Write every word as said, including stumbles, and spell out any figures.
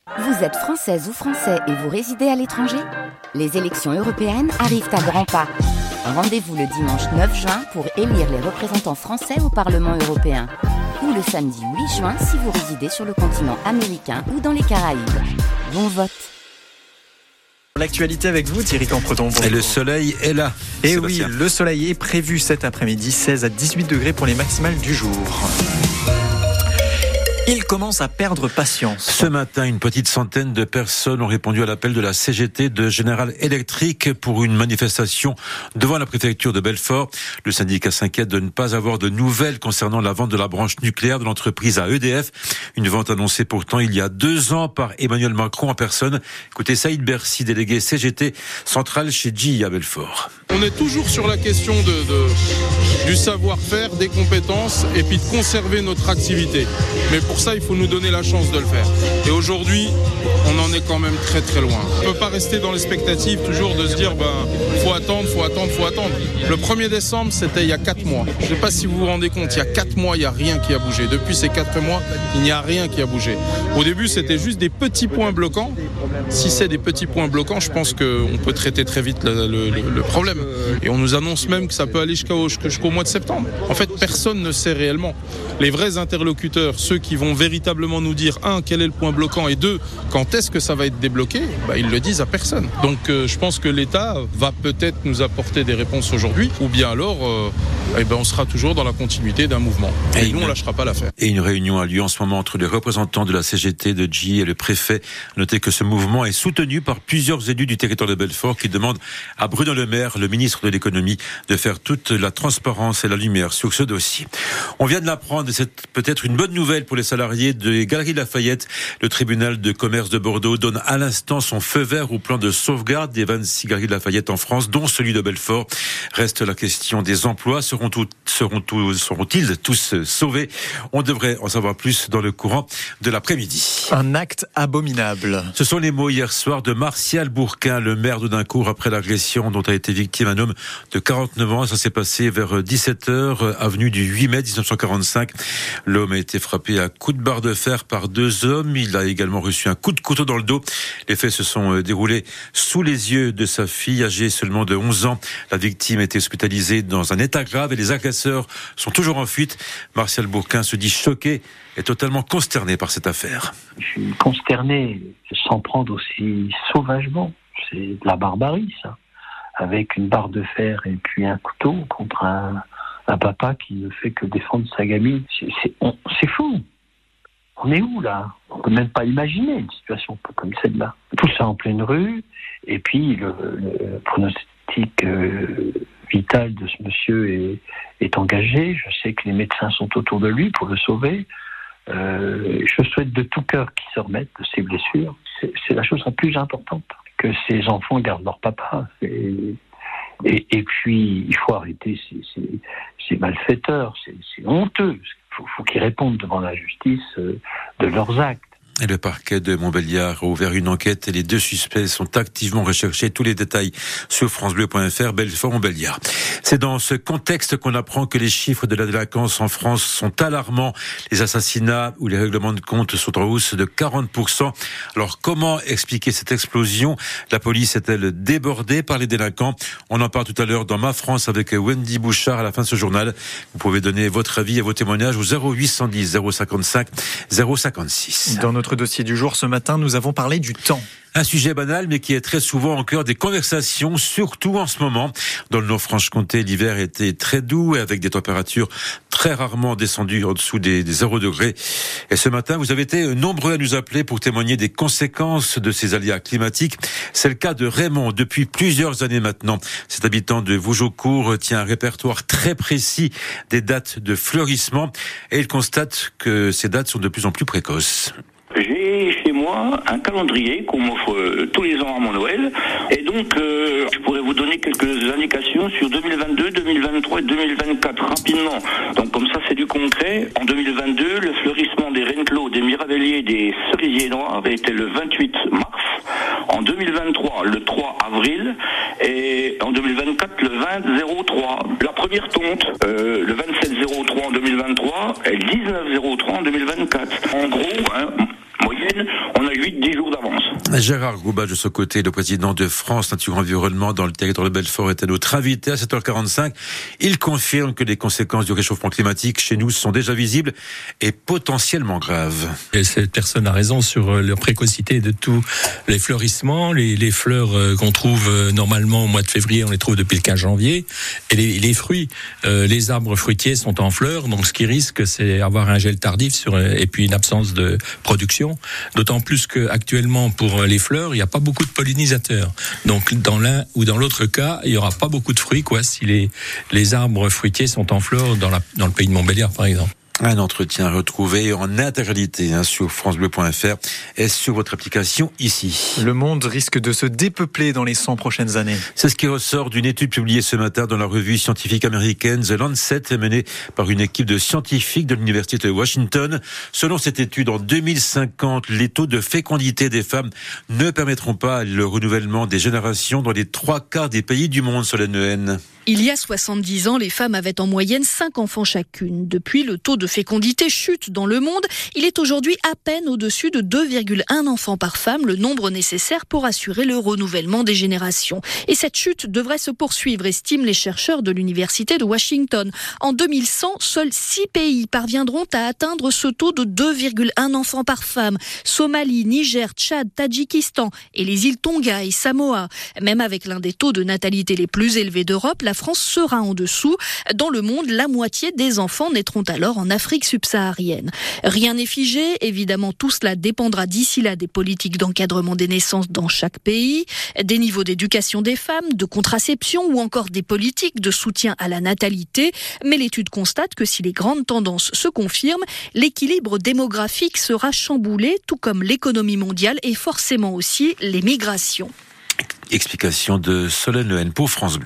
Vous êtes française ou français et vous résidez à l'étranger ? Les élections européennes arrivent à grands pas. Rendez-vous le dimanche neuf juin pour élire les représentants français au Parlement européen. Ou le samedi huit juin si vous résidez sur le continent américain ou dans les Caraïbes. Bon vote. L'actualité avec vous, Thierry Campreton. Et le soleil est là. Et oui, le soleil est prévu cet après-midi, seize à dix-huit degrés pour les maximales du jour. Il commence à perdre patience. Ce matin, une petite centaine de personnes ont répondu à l'appel de la C G T de General Electric pour une manifestation devant la préfecture de Belfort. Le syndicat s'inquiète de ne pas avoir de nouvelles concernant la vente de la branche nucléaire de l'entreprise à E D F. Une vente annoncée pourtant il y a deux ans par Emmanuel Macron en personne. Écoutez Saïd Bercy, délégué C G T central chez G E à Belfort. On est toujours sur la question de, de, du savoir-faire, des compétences et puis de conserver notre activité. Mais pour ça, il faut nous donner la chance de le faire. Et aujourd'hui, on en est quand même très très loin. On ne peut pas rester dans l'expectative toujours de se dire ben, faut attendre, faut attendre, faut attendre. Le premier décembre, c'était il y a quatre mois. Je ne sais pas si vous vous rendez compte, il y a quatre mois, il n'y a rien qui a bougé. Depuis ces quatre mois, il n'y a rien qui a bougé. Au début, c'était juste des petits points bloquants. Si c'est des petits points bloquants, je pense qu'on peut traiter très vite le, le, le problème. Et on nous annonce même que ça peut aller jusqu'au, jusqu'au mois de septembre. En fait, personne ne sait réellement. Les vrais interlocuteurs, ceux qui vont véritablement nous dire, un, quel est le point bloquant, et deux, quand est-ce que ça va être débloqué, bah, ils le disent à personne. Donc euh, je pense que l'État va peut-être nous apporter des réponses aujourd'hui, ou bien alors euh, eh ben, on sera toujours dans la continuité d'un mouvement. Et, et nous, une... on ne lâchera pas l'affaire. Et une réunion a lieu en ce moment entre les représentants de la C G T, de G E et le préfet. Notez que ce mouvement est soutenu par plusieurs élus du territoire de Belfort qui demandent à Bruno Le Maire, le ministre de l'économie, de faire toute la transparence et la lumière sur ce dossier. On vient de l'apprendre, et c'est peut-être une bonne nouvelle pour les salariés des Galeries Lafayette. Le tribunal de commerce de Bordeaux donne à l'instant son feu vert au plan de sauvegarde des vingt-six Galeries Lafayette en France, dont celui de Belfort. Reste la question des emplois. Seront tout, seront tout, seront-ils tous sauvés? On devrait en savoir plus dans le courant de l'après-midi. Un acte abominable. Ce sont les mots hier soir de Martial Bourquin, le maire d'Audincourt, après l'agression dont a été victime un homme de quarante-neuf ans. Ça s'est passé vers dix-sept heures, avenue du huit mai dix-neuf cent quarante-cinq. L'homme a été frappé à coups de barre de fer par deux hommes. Il a également reçu un coup de couteau dans le dos. Les faits se sont déroulés sous les yeux de sa fille, âgée seulement de onze ans. La victime était hospitalisée dans un état grave et les agresseurs sont toujours en fuite. Martial Bourquin se dit choqué et totalement consterné par cette affaire. Je suis consterné, s'en prendre aussi sauvagement. C'est de la barbarie, ça. Avec une barre de fer et puis un couteau contre un, un papa qui ne fait que défendre sa gamine. C'est, c'est, on, c'est fou. On est où, là? On ne peut même pas imaginer une situation comme celle-là. Tout ça en pleine rue, et puis le, le pronostic euh, vital de ce monsieur est, est engagé. Je sais que les médecins sont autour de lui pour le sauver. Euh, je souhaite de tout cœur qu'il se remette de ses blessures. C'est, c'est la chose la plus importante. Que ces enfants gardent leur papa. Et, et, et puis, il faut arrêter ces, ces, ces malfaiteurs. C'est, c'est honteux. Il faut, faut qu'ils répondent devant la justice euh, de leurs actes. Et le parquet de Montbéliard a ouvert une enquête et les deux suspects sont activement recherchés. Tous les détails sur francebleu point f r, Belfort-Montbéliard. C'est dans ce contexte qu'on apprend que les chiffres de la délinquance en France sont alarmants. Les assassinats ou les règlements de compte sont en hausse de quarante pour cent. Alors comment expliquer cette explosion? La police est-elle débordée par les délinquants? On en parle tout à l'heure dans Ma France avec Wendy Bouchard à la fin de ce journal. Vous pouvez donner votre avis et vos témoignages au zéro huit cent dix zéro cinquante-cinq zéro cinquante-six. Dans notre dossier du jour ce matin, nous avons parlé du temps. Un sujet banal, mais qui est très souvent au cœur des conversations, surtout en ce moment. Dans le Nord-Franche-Comté, l'hiver était très doux et avec des températures très rarement descendues en dessous des, des zéro degrés. Et ce matin, vous avez été nombreux à nous appeler pour témoigner des conséquences de ces aléas climatiques. C'est le cas de Raymond, depuis plusieurs années maintenant. Cet habitant de Vougeaucourt tient un répertoire très précis des dates de fleurissement et il constate que ces dates sont de plus en plus précoces. J'ai chez moi un calendrier qu'on m'offre euh, tous les ans à mon Noël. Et donc, euh, je pourrais vous donner quelques indications sur deux mille vingt-deux, deux mille vingt-trois et deux mille vingt-quatre, rapidement. Donc, comme ça, c'est du concret. En deux mille vingt-deux, le fleurissement des reneclos, des mirabelliers et des cerisiers noirs était le vingt-huit mars. En deux mille vingt-trois, le trois avril. Et en deux mille vingt-quatre, le vingt zéro trois. La première tonte, euh, le vingt-sept zéro trois en deux mille vingt-trois et le dix-neuf zéro trois en deux mille vingt-quatre. En gros, hein, moyenne moyenne, on a huit dix jours d'avance. Gérard Grouba, de ce côté, le président de France Nature Environnement dans le territoire de Belfort, était notre invité à sept heures quarante-cinq. Il confirme que les conséquences du réchauffement climatique chez nous sont déjà visibles et potentiellement graves. Et cette personne a raison sur la précocité de tous les fleurissements. Les, les fleurs qu'on trouve normalement au mois de février, on les trouve depuis le quinze janvier. Et les, les fruits, euh, les arbres fruitiers sont en fleurs, donc ce qui risque, c'est avoir un gel tardif sur, et puis une absence de production. D'autant plus qu'actuellement, pour les fleurs, il n'y a pas beaucoup de pollinisateurs. Donc, dans l'un ou dans l'autre cas, il n'y aura pas beaucoup de fruits, quoi, si les, les arbres fruitiers sont en fleurs dans, la, dans le pays de Montbéliard, par exemple. Un entretien retrouvé en intégralité hein, sur francebleu point f r et sur votre application ici. Le monde risque de se dépeupler dans les cent prochaines années. C'est ce qui ressort d'une étude publiée ce matin dans la revue scientifique américaine The Lancet, menée par une équipe de scientifiques de l'université de Washington. Selon cette étude, en deux mille cinquante, les taux de fécondité des femmes ne permettront pas le renouvellement des générations dans les trois quarts des pays du monde, Solène Lehen. Il y a soixante-dix ans, les femmes avaient en moyenne cinq enfants chacune. Depuis, le taux de fécondité chute dans le monde. Il est aujourd'hui à peine au-dessus de deux virgule un enfants par femme, le nombre nécessaire pour assurer le renouvellement des générations. Et cette chute devrait se poursuivre, estiment les chercheurs de l'université de Washington. En deux mille cent, seuls six pays parviendront à atteindre ce taux de deux virgule un enfants par femme. Somalie, Niger, Tchad, Tadjikistan et les îles Tonga et Samoa. Même avec l'un des taux de natalité les plus élevés d'Europe, la France sera en dessous. Dans le monde, la moitié des enfants naîtront alors en Afrique subsaharienne. Rien n'est figé, évidemment tout cela dépendra d'ici là des politiques d'encadrement des naissances dans chaque pays, des niveaux d'éducation des femmes, de contraception ou encore des politiques de soutien à la natalité. Mais l'étude constate que si les grandes tendances se confirment, l'équilibre démographique sera chamboulé, tout comme l'économie mondiale et forcément aussi les migrations. Explication de Solène Lehen pour France Bleu.